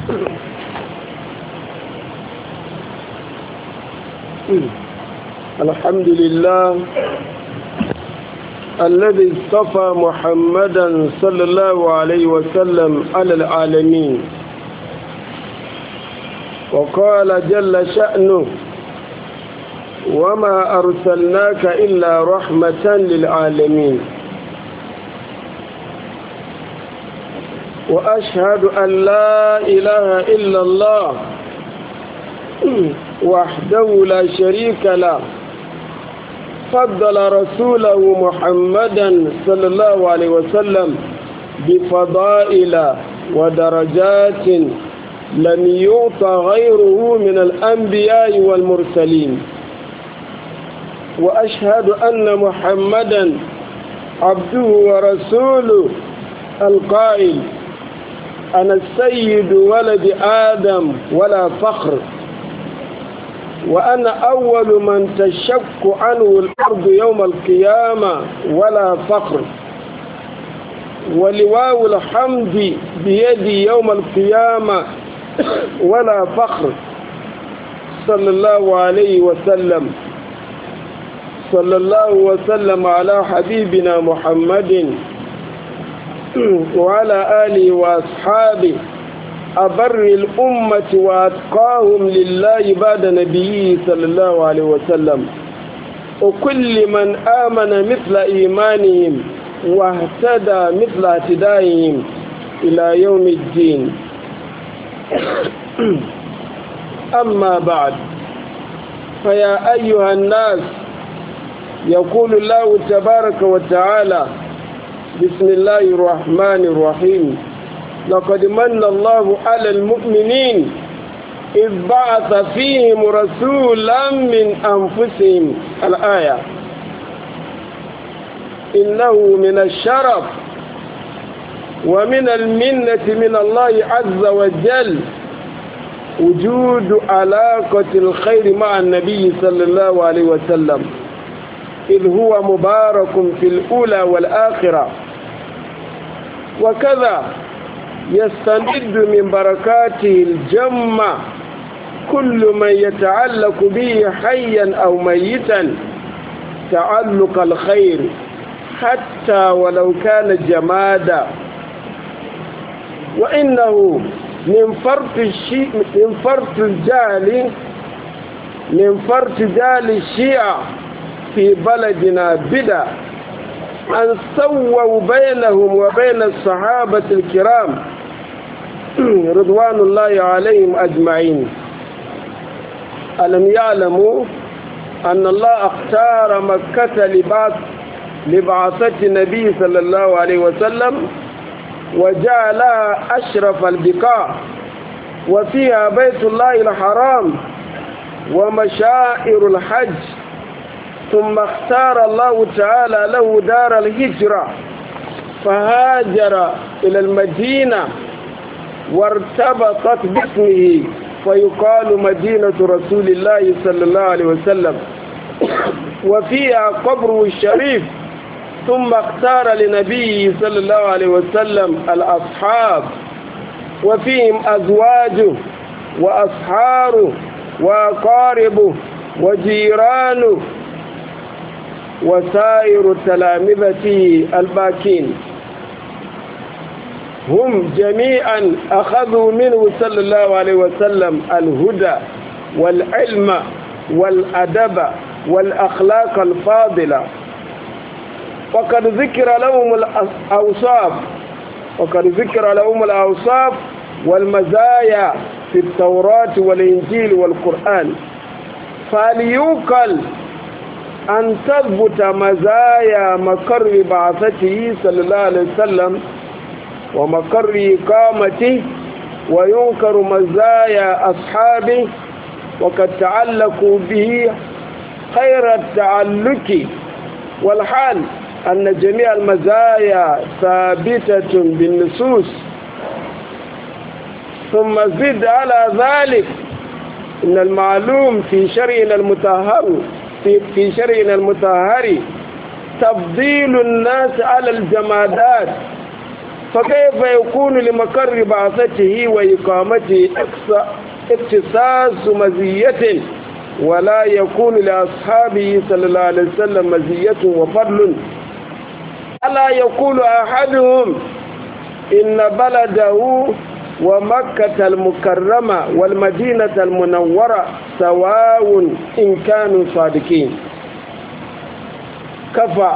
الحمد لله الذي اصطفى محمدا صلى الله عليه وسلم على العالمين، وقال جل شأنه: وما أرسلناك إلا رحمة للعالمين. وأشهد أن لا إله إلا الله وحده لا شريك له، فضل رسوله محمدا صلى الله عليه وسلم بفضائل ودرجات لم يعط غيره من الأنبياء والمرسلين. وأشهد أن محمدا عبده ورسوله القائل: أنا السيد ولد آدم ولا فخر، وأنا أول من تشق عنه الأرض يوم القيامة ولا فخر، ولواء الحمد بيدي يوم القيامة ولا فخر. صلى الله عليه وسلم. صلى الله وسلم على حبيبنا محمد وعلى آله وأصحابه أبر الأمة وأتقاهم لله بعد نبيه صلى الله عليه وسلم، وكل من آمن مثل إيمانهم واهتدى مثل اهتدائهم إلى يوم الدين. أما بعد، فيا أيها الناس، يقول الله تبارك وتعالى: بسم الله الرحمن الرحيم. لقد من الله على المؤمنين إذ بعث فيهم رسولا من أنفسهم. الآية. إنه من الشرف ومن المنة من الله عز وجل وجود علاقة الخير مع النبي صلى الله عليه وسلم، إذ هو مبارك في الأولى والآخرة. وكذا يستمد من بركاته الجمة كل من يتعلق به حيا أو ميتا تعلق الخير، حتى ولو كان جمادا. وإنه من فرط جال الشيعة في بلدنا بدع أن سووا بينهم وبين الصحابة الكرام رضوان الله عليهم أجمعين. ألم يعلموا أن الله اختار مكة لبعثة النبي صلى الله عليه وسلم، وجعلها أشرف البقاع، وفيها بيت الله الحرام ومشاعر الحج، ثم اختار الله تعالى له دار الهجرة فهاجر إلى المدينة وارتبطت باسمه، فيقال مدينة رسول الله صلى الله عليه وسلم، وفيها قبره الشريف. ثم اختار لنبيه صلى الله عليه وسلم الأصحاب، وفيهم أزواجه وأصحاره وأقاربه وجيرانه وسائر تلامذته الباكين، هم جميعا أخذوا منه صلى الله عليه وسلم الهدى والعلم والأدب والأخلاق الفاضلة. وقد ذكر لهم الأوصاف والمزايا في التوراة والإنجيل والقرآن، فليوكل أن تثبت مزايا مقر بعثته صلى الله عليه وسلم ومقر إقامته، وينكر مزايا أصحابه وقد تعلقوا به خير التعلق. والحال أن جميع المزايا ثابتة بالنصوص. ثم زد على ذلك إن المعلوم في شرعنا المطهر تفضيل الناس على الجمادات فكيف يكون لمقر بعثته وإقامته اختصاص مزية ولا يكون لأصحابه صلى الله عليه وسلم مزية وفضل؟ ألا يقول أحدهم إن بلده ومكة المكرمة والمدينة المنورة سواء إن كانوا صادقين. كفى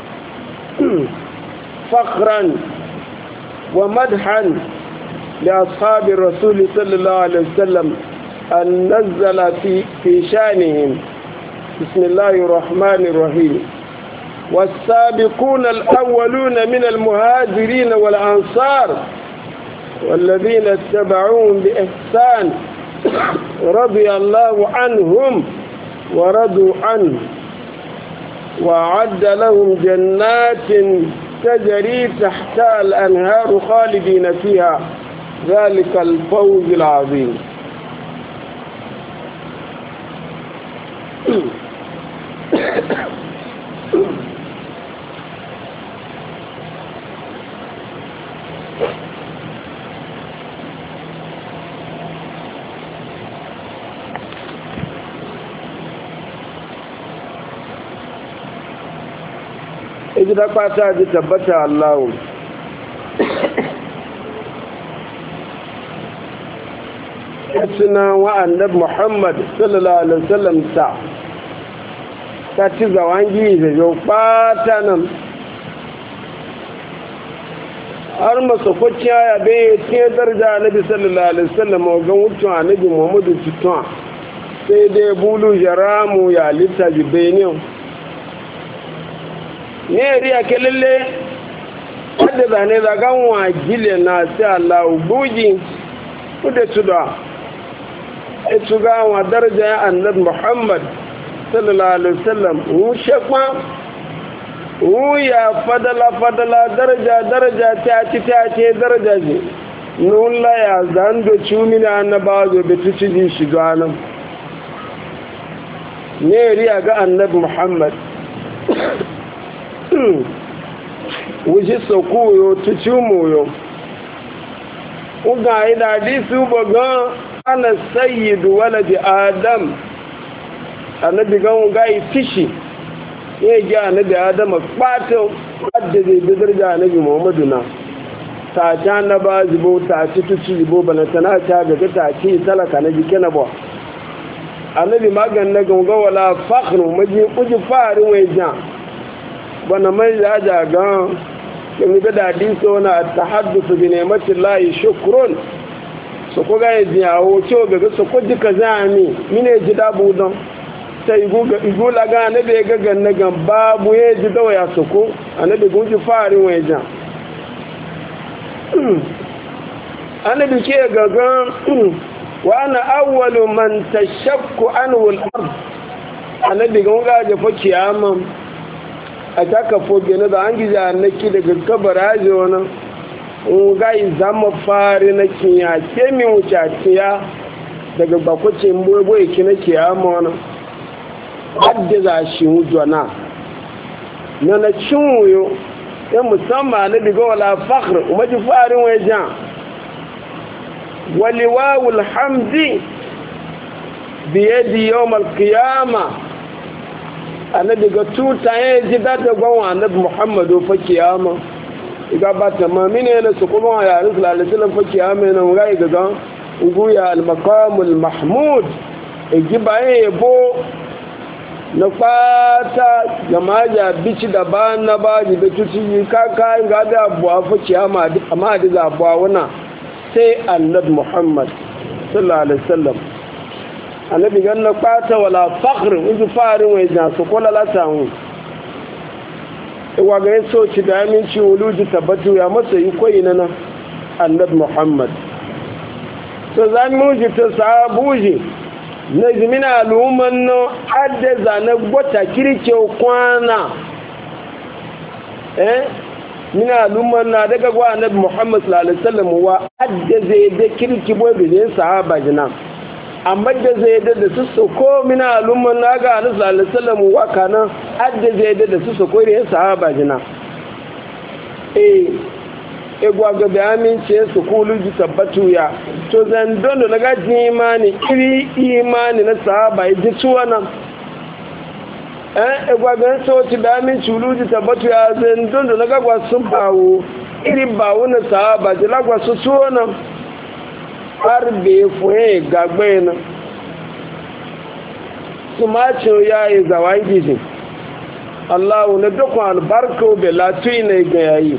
فخرا ومدحا لأصحاب الرسول صلى الله عليه وسلم أن نزل في شانهم بسم الله الرحمن الرحيم والسابقون الأولون من المهاجرين والأنصار والذين اتبعوهم بإحسان رضي الله عنهم ورضوا عنه وأعد لهم جنات تجري تحتها الأنهار خالدين فيها ذلك الفوز العظيم. إذا قاتا تبتا الله سنة وأن محمد صلى الله عليه وسلم ta ci zawangi da jau fatanan har masu kwaciya ya bai tiye darja annabi sallallahu alaihi wasallam ga wucin annabi muhammadu tutuwa sai dai bulu jaramu ya lita jibenin ne riya kelele wadda zane zagan wa gile na sai allahu buji kuda tuda ita ga wa darja annabi muhammad sallallahu alaihi wasallam wu shekwa wu ya fadala daraja ta ce daraja ce nun la ya zando cumina na bazo da tuci shi ganan ne riya ga annabi muhammad wuji sokuyo tuci moyo uga ida hadisu baga ana sayyidu waladi adam annabi gan gai fishi ya ji annabi adama ɓatan wadda zai bidar da annabi muhammadu na ta ta na ba zibo ta ci tuci zibo bana tana ta gaga ta ci talaka na jike na ba annabi magan na ganga wala fakhru maji uji farin wai jan bana mai da ja ga kin ga da hadisi wana tahaddusu bi ni'mati llahi shukrun so ko ga yi awo to gaga so ko dika zani mine ji dabu don ta igula ga anabe ga ganna gan babu ya ji dawa ya soko anabe gunji farin wajen anabe ke gagan wa ana awwalu man tashakku anhu al-ard anabe gunga da fa kiyama a taka foge na da an gija annaki daga kabaraje wannan ga zama fari na kiya ke mi wuce kiya daga bakwace mboye ki na kiyama wannan wadda za shi hujjana na na cin wuyo ya musamman na diga wala fakhr umarci farin wajen waliwawul hamdi biyadi yau malkiyama a na diga tuta ya ji dada gwanwa annabi muhammadu fa kiyama iga ba ta mamine na su kuma wa yarin sulalisilin fa kiyama yana wuga gaga nguya al-maqamul mahmud igi bayan yabo na fata jama'a bici da ba na ba ji da tuci kaka ga da abuwa fuci amma da abuwa wana sai annabi muhammad sallallahu alaihi wasallam annabi ganna fata wala fakhr uzu farin wai jan su kola latawu wa ga so ci da aminci wuluji tabbatu ya masa yi koyi na annabi muhammad so zan muji ta sabuji na jimina al'umman nan adda zane gwata kirke kwana mina al'umman na daga gwa annabi muhammad sallallahu alaihi wasallam wa adda zai da kirki boy da sahaba jina amma da zai da su soko mina al'umman na ga annabi sallallahu alaihi wasallam wa kana adda zai da su soko da sahaba jina egwa ga da amince su kulu ji tabbatu ya to zan dondo na gaji imani iri imani na sahaba ji tuwa nan egwa ga so ti da amince ulu ji tabbatu ya zan dondo na gagwa sun bawo iri bawo na sahaba ji lagwa su tuwa nan har bai fuye gagbe nan su macin ya yi zawon gijin allahu na dukkan albarka bai latuyi na ga yayi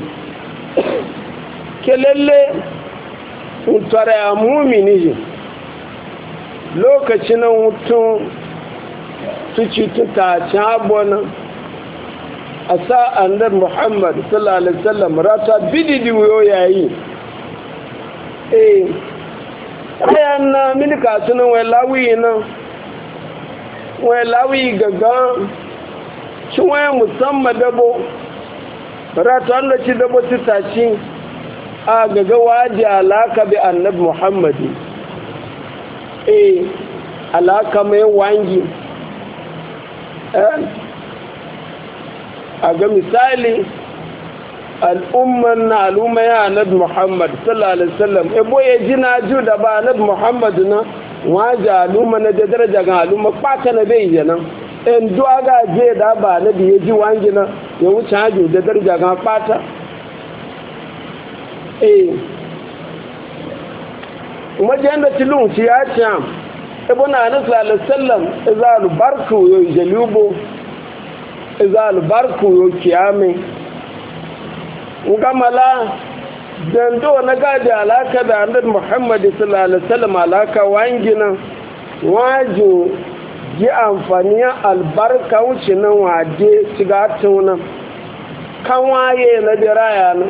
kelele mutare a mumini lokacin hutun tuci tutacin abuwanan a sa'an da muhammad sallallahu alaihi wasallam rata bididi wuyo yayi ayan na milika sunan wai lawi gaga shi waya musamman dabo rata da ci dabo tutaci a gaga waje alaka bi annabi muhammadi alaka mai wangi a ga misali al'umma ya annabi muhammad sallallahu alaihi wasallam ebo ya jina ju da ba annabi muhammad na waje al'umma na da daraja ga al'umma kwata na bai yana in duwa ga je da ba annabi ya ji wangi na ya wuce hajo da daraja ga kwata wajen da tilun ci ya ce ibu na nasu alisallam izalu barku yau jalubo izalu barku yau kiyame gamala dando na gadi alaka da annabi muhammadu sallallahu alaihi wasallam alaka wangina wajo ji amfani albarka wuce nan waje shiga tunan kan waye na diraya nan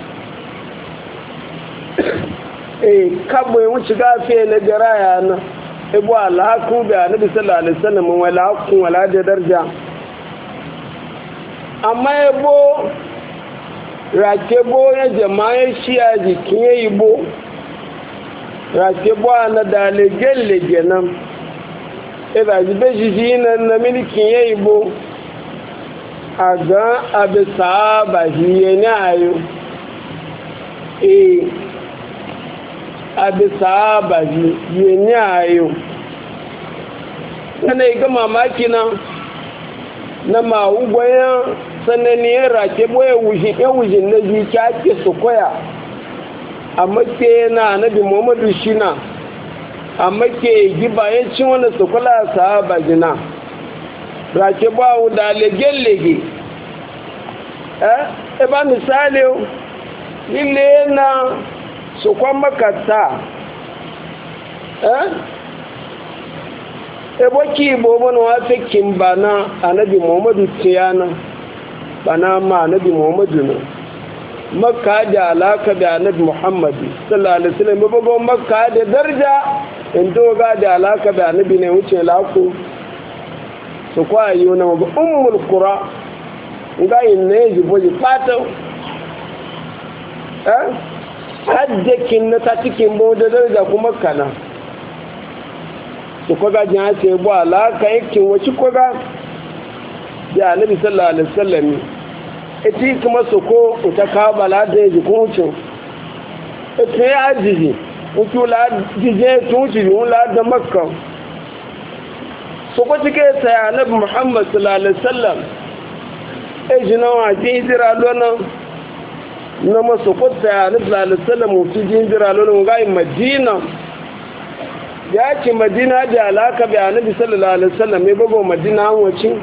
kabo wuce gafe na diraya nan ibu alhaku da annabi sallallahu alaihi wasallam wala hakun wala da darja amma ibo rakebo ya jama'a shiya jikin ya yi bo rakebo na da lege-lege nan idajibe shi na milikin ya yi bo a ga abisa ba shi ya ni ayo abisa ba shi ya ni ayo sana iga mamaki na ma'ugwayen sananiyar rake boye wujin na jiki ake su koya a make na nabi muhammadu shina a make gibayen cin wani su kula sahaba jina rake bawu da lege-lege ba misali lile na su kwan makata eboki bo mana wafe kimbana anabi muhammadu tiyana bana ma anabi muhammadu ne makka da alaka da anabi muhammadu sallallahu alaihi wasallam bago makka da darja in doga da alaka da anabi ne wuce lako su kwa yi na ba ummul qura ga inne ji boji pato haddakin na ta cikin bo da darja kuma kana su kwaga jin hace bu alaka yakin wace kwaga da annabi sallallahu alaihi wasallam ita kuma su ko ta kabala da ji kuncin ita ya ajiji uku la dije tunci la da makka su ko cike sai annabi muhammad sallallahu alaihi wasallam jina wa jira lona na masu ko sai annabi sallallahu alaihi wasallam su jira lona ga madina ya ce madina da alaka bi annabi sallallahu alaihi wasallam ya bago madina wacin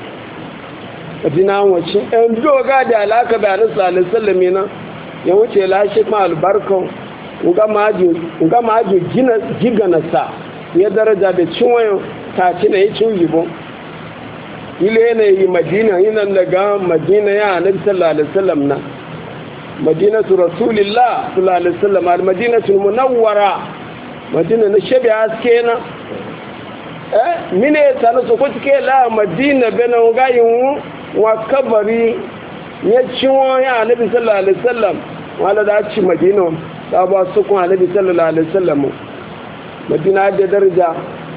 ɗan doga da alaka bi annabi sallallahu alaihi wasallam na ya wuce lashe ma albarkan uga majo gina sa ya daraja da cinwayo ta ci na yi cin gibo ile ne yi madina yi nan daga madina ya annabi sallallahu alaihi wasallam na madinatu rasulillah sallallahu alaihi wasallam al-madinatul munawwara madina na shebe haske na mine ta na soko cike la madina bena gayin wa kabari ya ciwo ya annabi sallallahu alaihi wasallam wala da ci madina ta ba su kun annabi sallallahu alaihi wasallam madina da daraja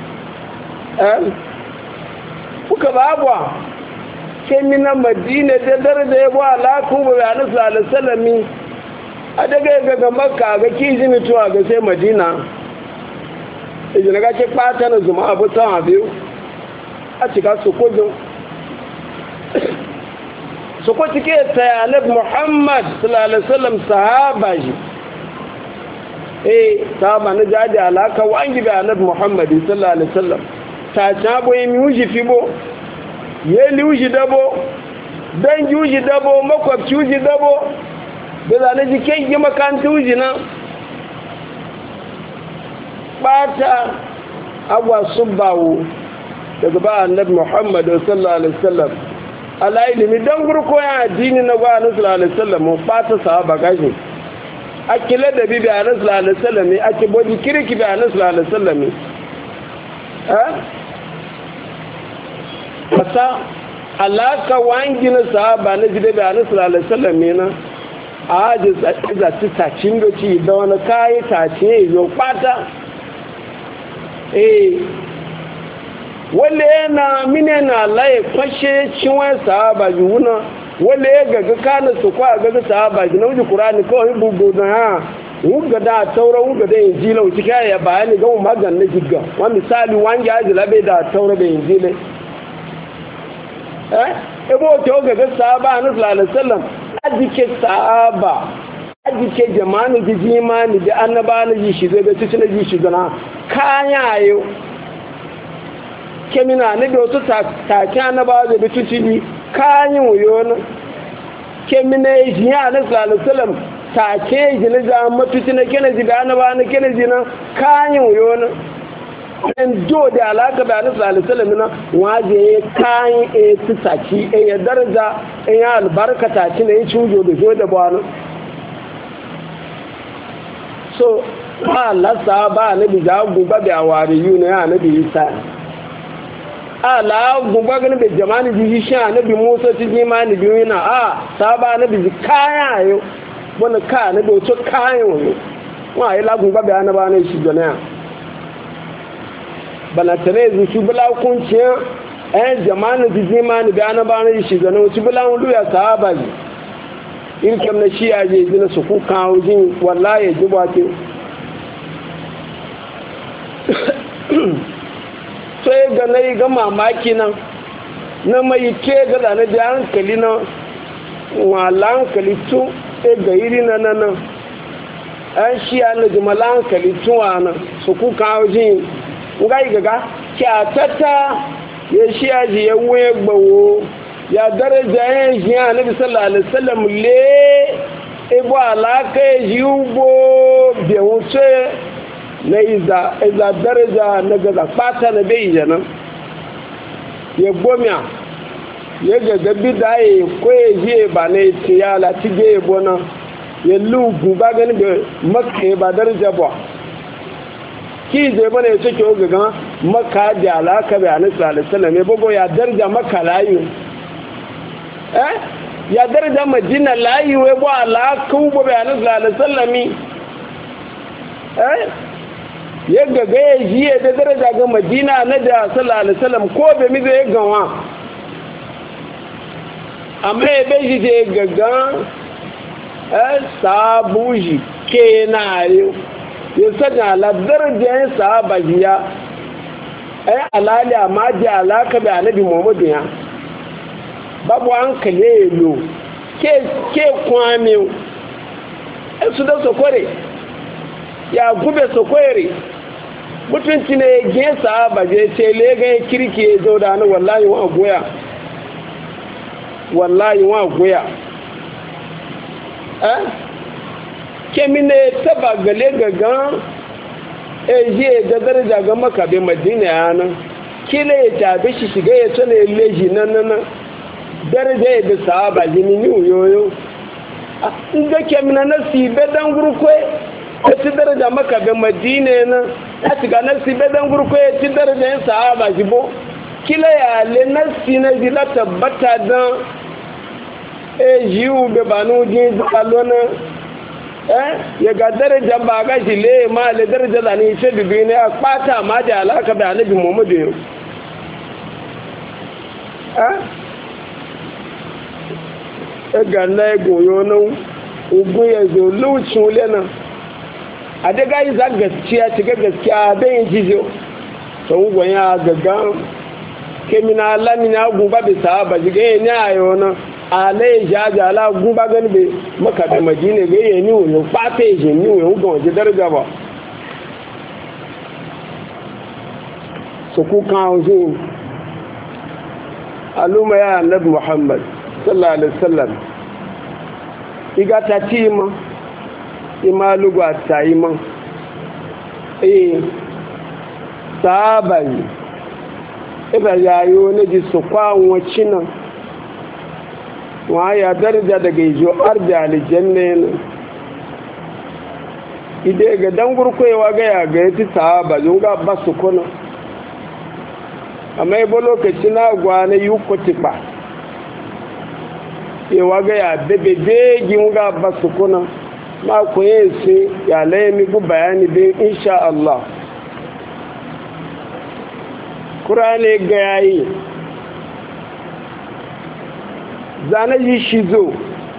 kuka babwa ke mina madina da daraja ya ba la ku ba annabi sallallahu alaihi wasallam a daga ga makka ga kiji mutuwa ga sai madina idan ga ke fata na zuma abu ta biyu a cika sokojin sokoti ke tayalib muhammad sallallahu alaihi wasallam sahaba ji sahaba na jadi alaka wangi bi annabi muhammad sallallahu alaihi wasallam ta tabo yi uji fibo yeli uji dabo dangi uji dabo makwabci uji dabo da zane jikin yi makanta uji nan bata agwa subbawo daga ba annabi muhammad sallallahu alaihi wasallam ala ilimi dan gurko ya addini na ba annabi sallallahu alaihi wasallam mu bata sahaba gashi akile da bibi annabi sallallahu alaihi wasallam ake bodi kirki bi annabi sallallahu alaihi wasallam masa alaka wangi na sahaba na jide bi annabi sallallahu alaihi wasallam na aje za ta tacin doci da wani kai tace yo pata wale yana mine na laye kwashe cinwai sahaba ji wuna wale ya gaga kana su kwa gaga sahaba ji na wuji kurani kawai bugu na ha wuga da taura wuga da yin jila wuci kaya ya bayani ga mu magan na jiga wani misali wangi aji labe da taura da yin jile ebo ta wuga ga sahaba na sallallahu alaihi wasallam ajike sahaba ajike jama'ani ji jimani da annaba na ji shi zai ga cikin ji shi gana kaya yau kemina ne da wasu take annaba zai bi tuci kayan wuyo na kemina ya ji ya na sallallahu take ji na da matuci na kenaji da annaba na kenaji na kayan wuyo na ɗan do da alaka da na sallallahu na waje kayan a su saki ya daraja ya albarka taci na ya cujo da zo da bwana so ba lasa ba na bi za gumba da wariyu na ya na bi isa ala gumba ganin bai jamani ji shi na bi musa ci ji mani biyu na ta ba na bi kaya yau wani ka na bi wato kayan wani wa yi la gumba bai ana ba na shi gana ya balantane zu shi bula kunciyar ɗayan jamani ji mani bai ana ba na shi gana wasu bula wani ya sahaba ji irkam na shi a je zina su kuka hujin wallahi ya ji bwake sai ga na yi ga mamaki nan na mai ke ga zane da hankali na wala hankali tun ga iri na nan an shi ya na jimala hankali tun wa nan su kuka hujin ga yi gaga kyatata ya shi ya ji ya wuye gbawo ya daraja yin shi ya nabi sallallahu alaihi wasallam le ebo alaka yi ugbo bi wuce na iza daraja na gaza fata na bai jana ya gomiya ya gaga bida ya koye ji ba na iti ya lati ga ebo na ya lugu ba gani da maka ba daraja ba ki zai bane ya ce ke ogaga maka da alaka bai anasu sallallahu alaihi wasallam ya bugo ya daraja maka layu ya daraja madina layi wai ba alaƙa ba bayanin lalata ya gaga ya ji ya da daraja ga madina na da sallallahu ko bai mi zai gawa amma ya bai shi je gaga sabuji ke na yi ya sanya la daraja ya sabajiya alali amma da alaƙa bai anabi muhammadu ya babu hankali ya lo ke kwame su da sokware ya gube sokware mutunci ne ya gesa ba je ce lega ya kirki ya zo da hannu wallahi wa goya kemi ne taba gale gagan eji da daraja ga makabe madina ya nan kila ya tabi shi shiga ya tana leji nan daraja ya da sahaba jini ni uyoyo in ga kemina na sibe dan gurkwe ya ci daraja maka ga madina na a shiga na sibe dan gurkwe ya ci daraja yin sahaba jibo kila ya le na si na jila tabbata dan jiwu be banu jin zukalona ya ga daraja ba ga shi le ma le daraja da ni ce bibi ne a kpata ma da alaka da annabi muhammadu yau ga na goyo nan ugu ya zo lucin wulena a daga yi za gaskiya ci ga gaskiya don yin jizo sun gwanya gaggan kemina lamina gumba bai sahaba jiga yi ni a yau na alaye jaji ala gumba gani bai maka da majina ga yi ni wuyo ɓata yi je ni wuyo ga waje daraja ba su kuka zo aluma ya annabi muhammad sallallahu alaihi wasallam iga ta ci ma ima lugwa ta yi ma sahaba yi ita yayo na ji su kwanwa cinan wa ya darja daga ijo arzi alijanna yana ide ga dan gurkwewa ga ya ga yati sahaba zun ga ba su kuna amma ibo lokaci na gwana yi uku tipa yawa ga ya bebe begin ga ba su kuna ma ku yi su ya laimi gu bayani bin insha Allah Kur'ani ga yayi zane yi shi zo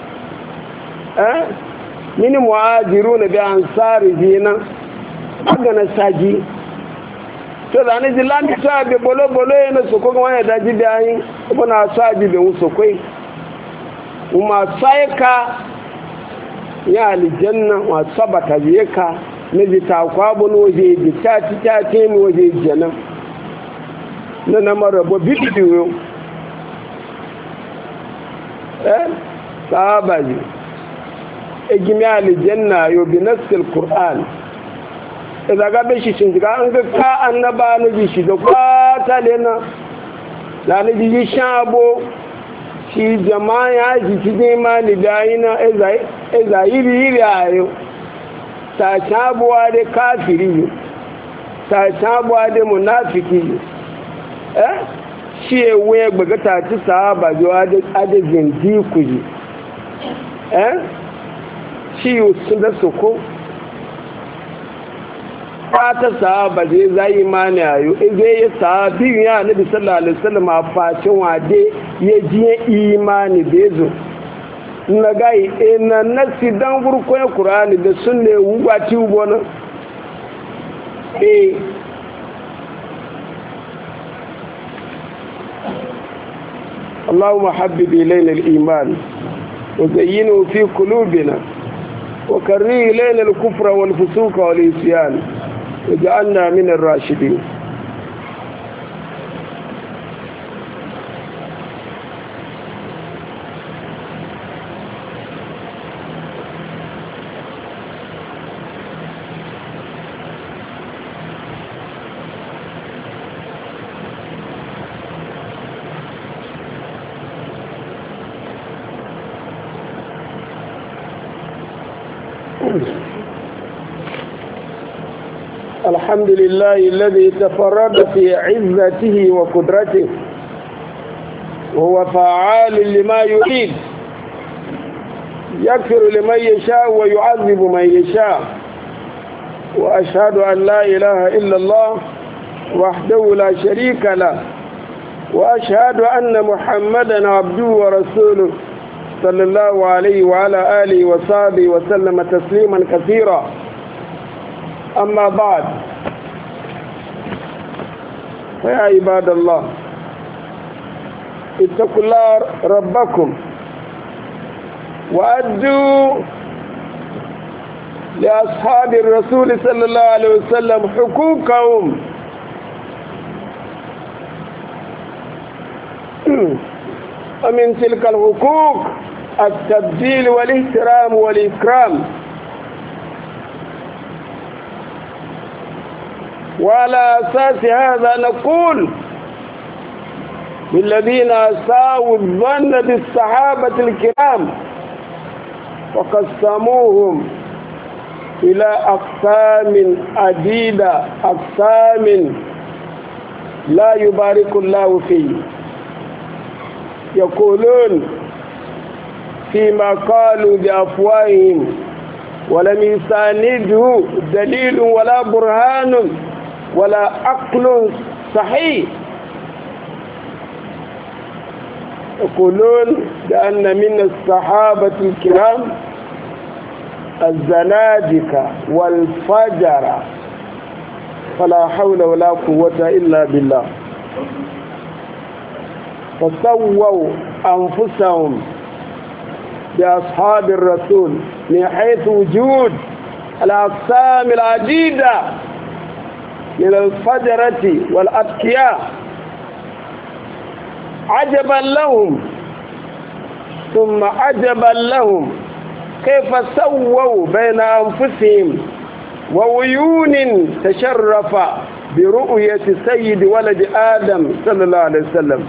mini muhajiru na bi ansari zina aga na saji to zane ji lami ta bi bolo-bolo yana su kogon wani daji bayan ibi na saji bin wusu kwai kuma sai ka ya alijanna wa sabata biye ka na ji takwabon waje ji ta temi waje janan na na marabo bidiyo sahaba ji egimi alijanna yo bi nasil qur'an idan ga be shi shin ga an ga ka annaba no ji shi da kwata lena da ni ji shabo shi jama'a ji ci ne ma ni bayina ezayiri ayo ta shabuwa da kafiri ta shabuwa da munafiki shi ewe gbaga ta ci sahaba jo adazin dikuji shi yusu da suko ta sahaba je zai mani ayo zai yi sahabi ya nabi sallallahu alaihi wasallam a facin wade ya jiye imani bezo na gai ina nasi dan gurkon qur'ani da sunne wubati ubona اللهم حبب إلينا الإيمان وزينه في قلوبنا وكره إلينا الكفر والفسوق والعصيان وجعلنا من الراشدين الحمد لله الذي تفرد في عزته وقدرته وهو فعال لما يريد يغفر لمن يشاء ويعذب من يشاء وأشهد أن لا إله إلا الله وحده لا شريك له وأشهد أن محمدا عبده ورسوله صلى الله عليه وعلى آله وصحبه وسلم تسليما كثيرا أما بعد فيا عباد الله اتقوا الله ربكم وأدوا لأصحاب الرسول صلى الله عليه وسلم حقوقهم ومن تلك الحقوق التبجيل والاحترام والإكرام وعلى أساس هذا نقول للذين أساءوا الظن بالصحابة الكرام وقسموهم إلى أقسام عديدة أقسام لا يبارك الله فيه يقولون فيما قالوا بأفواههم ولم يسانده دليل ولا برهان ولا عقل صحيح يقولون بأن من الصحابة الكرام الزنادقة والفجر فلا حول ولا قوة إلا بالله فسووا أنفسهم بأصحاب الرسول من حيث وجود الأقسام العديدة من الفجرة والأتقياء عجبا لهم ثم عجبا لهم كيف سووا بين أنفسهم وعيون تشرف برؤية سيد ولد آدم صلى الله عليه وسلم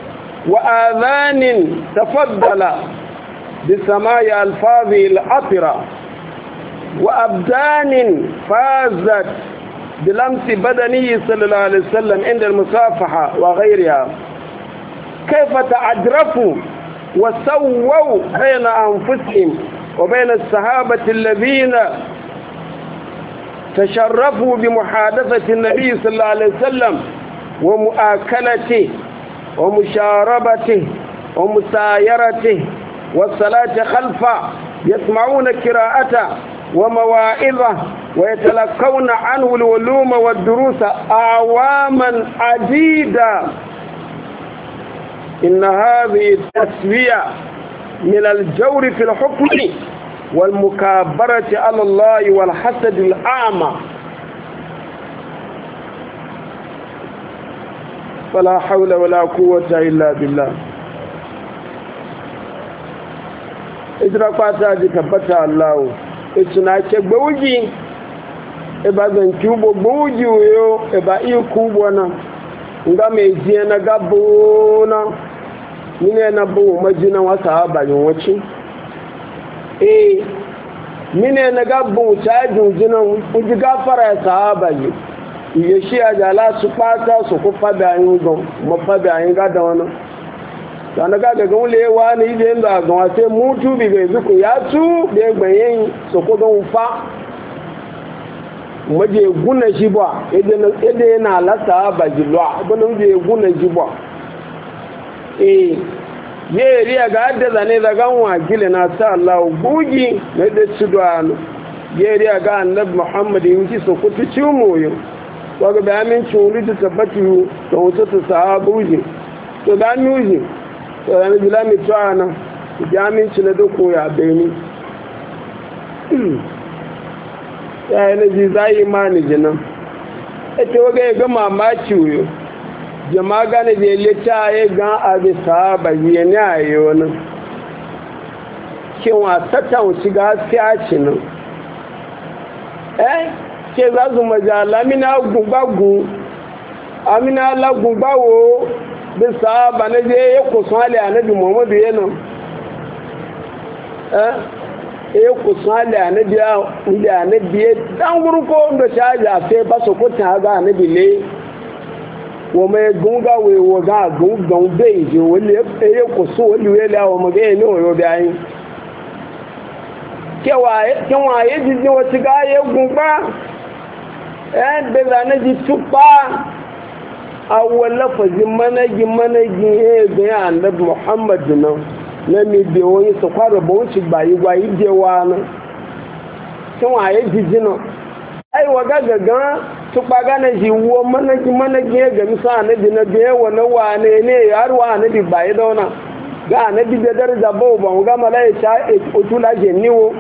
وآذان تفضل بسماع ألفاظه العطرة وأبدان فازت بلمس بدنه صلى الله عليه وسلم عند المصافحة وغيرها كيف تعجرفوا وسووا بين أنفسهم وبين الصحابة الذين تشرفوا بمحادثة النبي صلى الله عليه وسلم ومؤاكلته ومشاربته ومسايرته والصلاة خلفه يسمعون قراءته ومواعظه ويتلقون عنه العلوم والدروس أعواما عديدة. إن هذه التسوية من الجور في الحكم والمكابرة على الله والحسد الأعمى فلا حول ولا قوة إلا بالله. إدراكات هذه كبتها الله إتناك بوجي إبا زنكوب بوجي ويو إبا إيكوبونا nga mejiye na gabona mine na bu majina wa sahaba yin wace mine na gabu tajin jinan uji gafara sahaba yi iye shi ajala su pata su ku fada yin gon mo fada yin ga da wannan dan ga ga gon lewa ni ide ndo gon ase mutu bi be zuku ya tu be gbayen su ko gon fa maje guna shi ba idan yana lasa ba jilwa abin da ya guna shi ba ye riya ga adda zane da ganwa gile na sa Allah bugi na da cidwano ye riya ga annabi Muhammad yuki so kutu cimoyo to ga bayanin churi ta tabbatu to wato ta sahabuji to da nuji to ran bilami to ana jamin ci na doko ya bayani ya yi na ji za yi mani jinan ita waga ya ga mamaki wuyo jama gane da ya lita ya gan abin sahaba yi ne a yi wani kewa sata wuce ga siya ci nan ke za su majala amina lagunbawo bin sahaba na je ya kusan hali a nabi muhammadu yana ku sale anabi da anabi dan gurko ndo chaja fe baso ko ta ga anabi le wo me gunga we wo ga gunga be je wo le ku so wo le la wo me ne wo bi ayin kewa ye ji wo ti ga ye gunba be la na ji tupa awwala fa managi be annabi muhammad nan na mi bi wani su kwaro ba wuce bayi gwayi jewa na tun waye jijina ai waga gaga su kpaga na ji wo managi ya gami sa na bi na biye wani wane ne har wa na bi bayi dauna ga na bi da daraja ba ba ga malai ta otula je niwo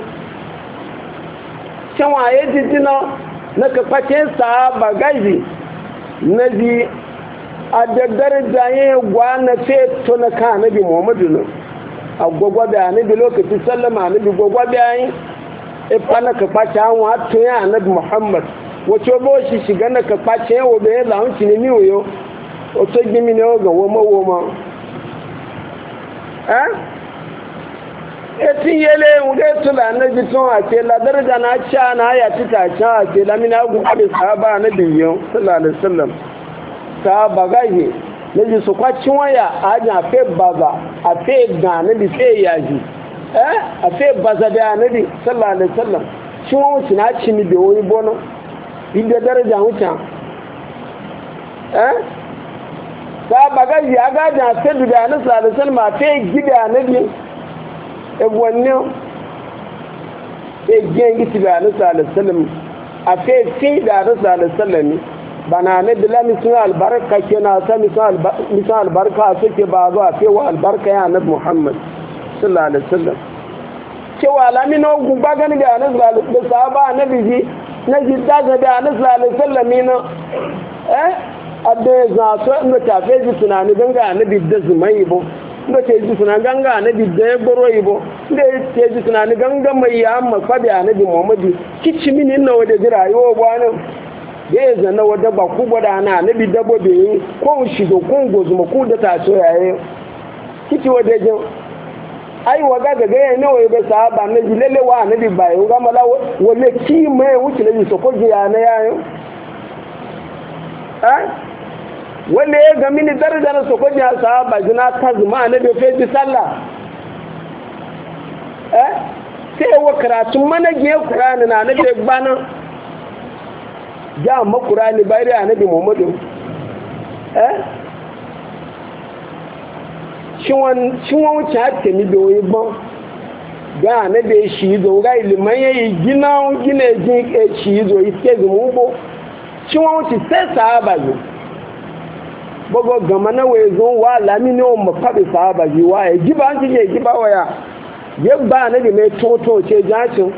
tun waye jijina na ka kwace sa ba gaji na ji a da daraja ya gwa na fe to na ka na bi muhammadu na agwagwa da anabi lokaci sallama anabi gwagwa bayan ifana ka kwace an wato ya anabi muhammad wace bo shi shiga na ka kwace yawo da ya zahun shi ne miwoyo wato gimi ne ga woma etin yele wuge tula anabi tun a ce la daraja na ca na ya ci ta can a ce lamina gu abe sahaba anabi yau sallallahu alaihi wasallam sahaba gaje naji su kwacin waya a ajin a fe baza a fe gane da fe yaji a fe baza da nabi sallallahu alaihi wasallam shi wani wuce na ci ni da wani bono inda daraja wucin ta bagaji a gajin a fe da nabi sallallahu alaihi wasallam a fe gida nabi egwanne e gen giti da Annabi sallallahu alaihi wasallam a fe da Annabi sallallahu alaihi wasallam bana ne da misun albarka kenan sa misun albarka suke ba zo a fe wa albarka ya Annabi Muhammad sallallahu alaihi wasallam cewa lamino gumba gani da Annabi sallallahu alaihi wasallam sahaba Annabi ji na ji daga da Annabi sallallahu alaihi wasallam ne adda za so inda tafe ji tunani ganga Annabi da zumai bo inda ce ji tunani ganga Annabi da ya goro ibo inda ce ji tunani ganga mai ya amma fabi Annabi Muhammadu kici mini na wada ji rayuwa bwana da ya zanna wadda ba ku gwada ana Annabi dabo da yi ko shi da kun gozuma ku da ta so yayi kici wadda jin ai waga ga ga ne waye ba sahaba ne ji lele wa Annabi ba yau ga mala wale ki mai wuce ne so ko ji ya na yayin wanda ya ga mini daraja na sokoji a sahaba jina ta zuma na bai fi sallah sai wa karatun manage Qur'ani na bai gbana ja ma Qur'ani bayri Annabi Muhammadu shin wuce hatta mi da wani ban ga Annabi shi zo ga iliman yayi gina jin shi zo ite zumu bo shin wuce sai sahaba zo bogo gama na wezo wa lamini o mafabi sahaba ji wa e giba an je giba waya yebba na bi me toto ce jacin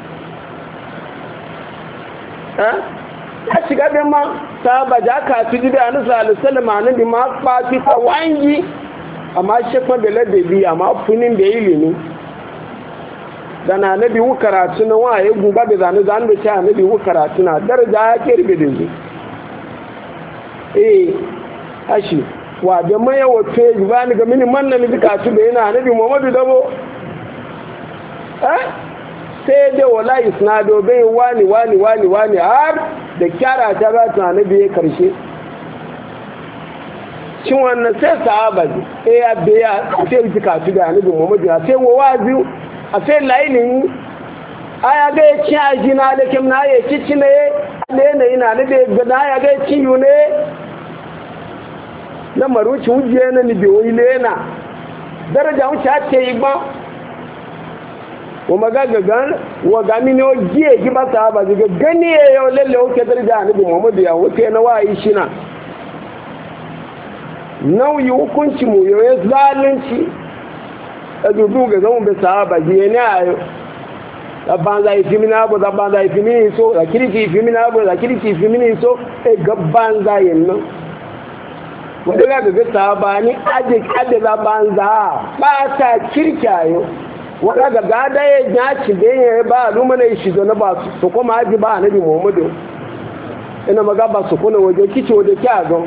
a shiga be ma sahaba ja ka tuji da annabi sallallahu alaihi wasallam annabi ma fa ti fa wangi amma shekwa da ladabi amma funin da ilimi dan annabi wu karatu na wa ya guba da zanu zan da ta annabi wu karatu na daraja ya kirbe da ashi wa da maye wato ba ni ga mini manna mi ka tu da yana Annabi Muhammadu dabo sai da wala isnado bai wani har da kyara ta ba ta Annabi ya karshe shin wannan sai sahaba ya biya sai ji ka tu da Annabi Muhammadu sai wazi a sai lailin aya ga ya ci ajina da kimna ya ci ne ne ina ne da ga ya ga ci ne na maruci wujiye na ni biyo ile na daraja wuce ake yi ba wa magagagan wa gami ne o giye giba ta ba ziga gani ya yau lalle oke daraja a nabi Muhammadu ya wuce na wayi shi na nauyi hukunci mu yau ya zalunci a dubu ga zama bai sahaba giye ne a yau zabban za yi fimini abu zabban za yi fimini so da kirki fimini abu da kirki fimini so gabban za yi nan wadda ga gaga sabani ade za banza ba ta kirkiyayo wadda ga gada ya jaci da yin ba lumana ya shizo na ba su kuma haji ba Annabi Muhammadu ina maga ba su kuna waje kici waje kyagon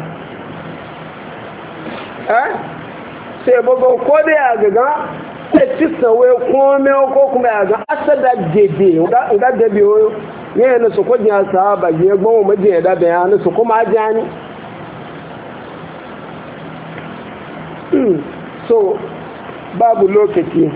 sai bago ko da ya gaga sai cisa wai kome ko kuma ya ga asada dede ga dabe yoyo yana su kwadin ya sahaba ya gbawo majiya da bayanin su kuma haji so babu lokaci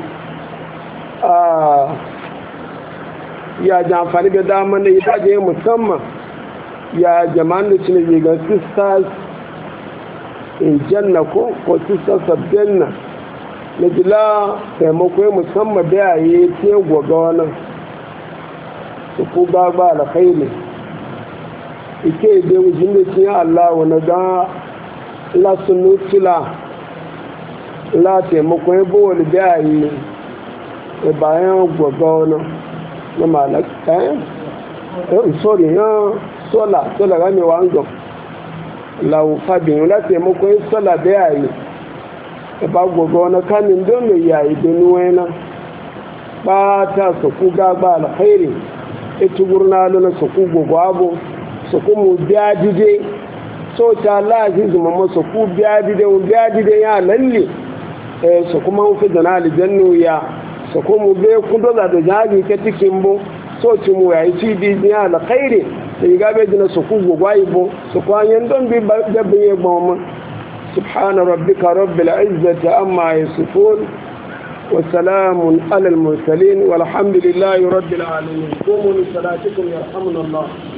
ya ji amfani da damar da ya daje musamman ya jama'an da shi ne ga sisters in janna ko sisters of janna na jila taimako musamman da ya yi ce gwaga wani su ku gaba alkhairi ike da wujin da cikin Allah wani ga lasunutula la taimako ya bo wani da yi bayan gwaga wani na malaka sorry ya sola gane wa an lawo fabin la taimako ya sola da yi ba gwaga wani kamin don mai yayi da nuwena ba ta su ku gaba alkhairi ita gurna luna su ku gwagwabo su ku mu biya dide so ta laji zuma masu ku biya dide ya lalle su kuma fi zana aljannu ya su kuma bai kudo da jagi ta cikin bu so ci mu yayi ci di ya alkhairi sai ga bai jina su ku gwagwayi bu su kwanyen don bi da biye goma subhana rabbika rabbil izzati amma yasifun wa salamun alal mursalin walhamdulillahi rabbil alamin qumu li salatikum yarhamunallah